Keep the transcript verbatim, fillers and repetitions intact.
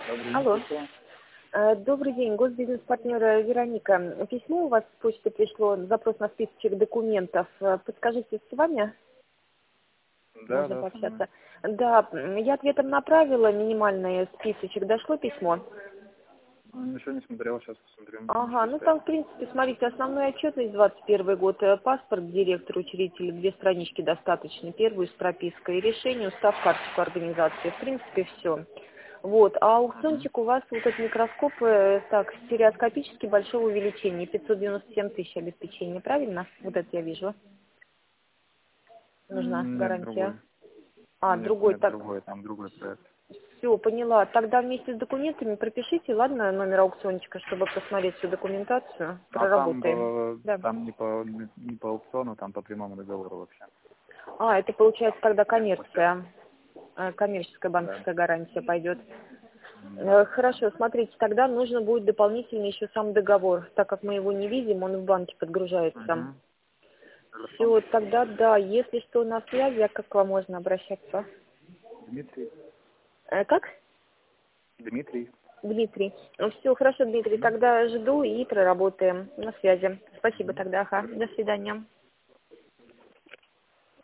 Добрый день, Алло. слушаю. Э, Добрый день, госбизнес-партнер э, Вероника. Письмо у вас в почте пришло, запрос на списочек документов. Э, Подскажите, с вами Да, можно да, со мной. пообщаться? Да, м, я ответом направила минимальный списочек. Дошло письмо? М, Еще не смотрел, сейчас посмотрю, не Ага, ну читаю. там, в принципе, смотрите, основной отчетность двадцать первый год, э, паспорт директора, учредителя, две странички достаточно, первую с пропиской, решение, устав, карточку организации, в принципе, все. Вот, а Угу. аукциончик у вас, вот этот микроскоп, э, так, стереоскопически большого увеличения, пятьсот девяносто семь тысяч обеспечения, правильно? Вот это я вижу, нужна Нет, гарантия. другой. А, Нет, другой, нет, так, другой, там другой проект. все, поняла. Тогда вместе с документами пропишите, ладно, номер аукциончика, чтобы просмотреть всю документацию, А там, проработаем. по- Да. там не по, не по аукциону, там по прямому договору вообще. А, это получается тогда Получается. коммерция, э, коммерческая Да. банковская гарантия пойдет. Да. Э, Хорошо, смотрите, тогда нужно будет дополнительно еще сам договор, так как мы его не видим, он в банке подгружается. Угу. Хорошо. Все, тогда да, если что на связи, а как к вам можно обращаться? Дмитрий. Э, Как? Дмитрий. Дмитрий. Все, хорошо, Дмитрий, Угу. тогда жду и проработаем на связи. Спасибо Угу. тогда, ага. Хорошо. До свидания.